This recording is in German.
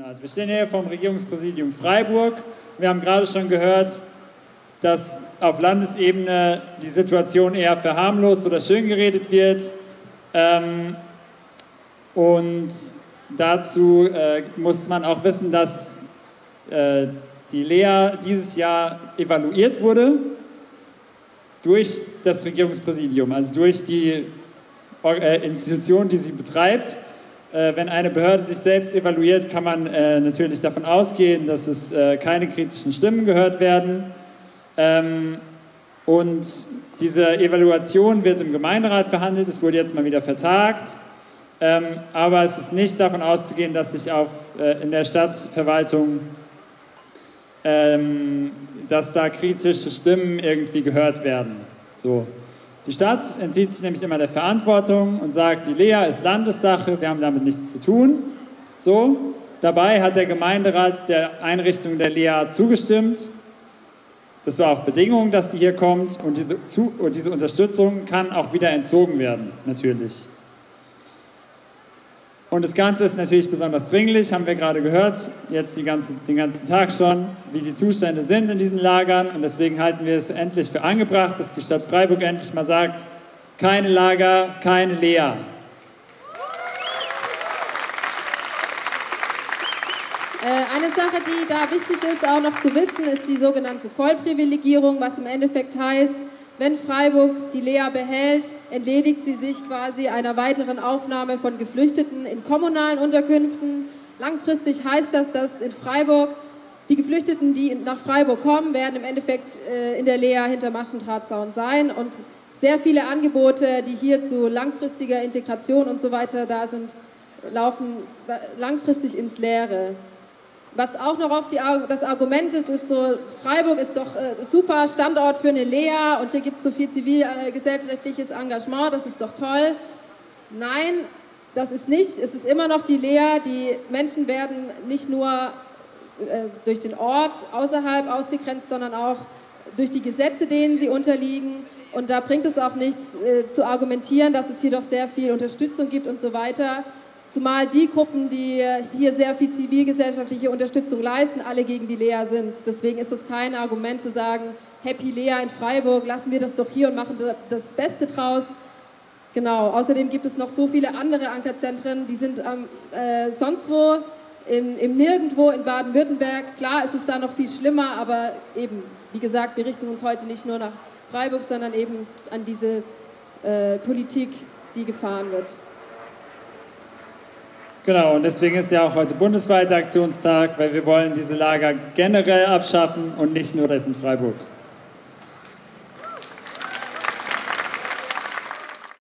hat. Wir stehen hier vom Regierungspräsidium Freiburg. Wir haben gerade schon gehört, dass auf Landesebene die Situation eher verharmlost oder schön geredet wird. Und dazu muss man auch wissen, dass die Lea dieses Jahr evaluiert wurde durch das Regierungspräsidium, also durch die Institution, die sie betreibt. Wenn eine Behörde sich selbst evaluiert, kann man natürlich davon ausgehen, dass es keine kritischen Stimmen gehört werden. Und diese Evaluation wird im Gemeinderat verhandelt, es wurde jetzt mal wieder vertagt. Aber es ist nicht davon auszugehen, dass sich in der Stadtverwaltung, dass da kritische Stimmen irgendwie gehört werden. So. Die Stadt entzieht sich nämlich immer der Verantwortung und sagt, die Lea ist Landessache, wir haben damit nichts zu tun. So. Dabei hat der Gemeinderat der Einrichtung der Lea zugestimmt. Das war auch Bedingung, dass sie hier kommt, und diese Unterstützung kann auch wieder entzogen werden, natürlich. Und das Ganze ist natürlich besonders dringlich, haben wir gerade gehört, jetzt den ganzen Tag schon, wie die Zustände sind in diesen Lagern. Und deswegen halten wir es endlich für angebracht, dass die Stadt Freiburg endlich mal sagt, keine Lager, keine Lea. Eine Sache, die da wichtig ist, auch noch zu wissen, ist die sogenannte Vollprivilegierung, was im Endeffekt heißt, wenn Freiburg die Lea behält, entledigt sie sich quasi einer weiteren Aufnahme von Geflüchteten in kommunalen Unterkünften. Langfristig heißt das, dass in Freiburg die Geflüchteten, die nach Freiburg kommen, werden im Endeffekt in der Lea hinter Maschendrahtzaun sein. Und sehr viele Angebote, die hier zu langfristiger Integration und so weiter da sind, laufen langfristig ins Leere. Was auch noch das Argument ist so, Freiburg ist doch super Standort für eine Lea und hier gibt es so viel zivilgesellschaftliches Engagement, das ist doch toll. Nein, das ist nicht. Es ist immer noch die Lea. Die Menschen werden nicht nur durch den Ort außerhalb ausgegrenzt, sondern auch durch die Gesetze, denen sie unterliegen. Und da bringt es auch nichts zu argumentieren, dass es hier doch sehr viel Unterstützung gibt und so weiter. Zumal die Gruppen, die hier sehr viel zivilgesellschaftliche Unterstützung leisten, alle gegen die Lea sind. Deswegen ist das kein Argument zu sagen, Happy Lea in Freiburg, lassen wir das doch hier und machen das Beste draus. Genau, außerdem gibt es noch so viele andere Ankerzentren, die sind sonst wo, im Nirgendwo in Baden-Württemberg. Klar, es ist da noch viel schlimmer, aber eben, wie gesagt, wir richten uns heute nicht nur nach Freiburg, sondern eben an diese Politik, die gefahren wird. Genau, und deswegen ist ja auch heute bundesweiter Aktionstag, weil wir wollen diese Lager generell abschaffen und nicht nur das in Freiburg.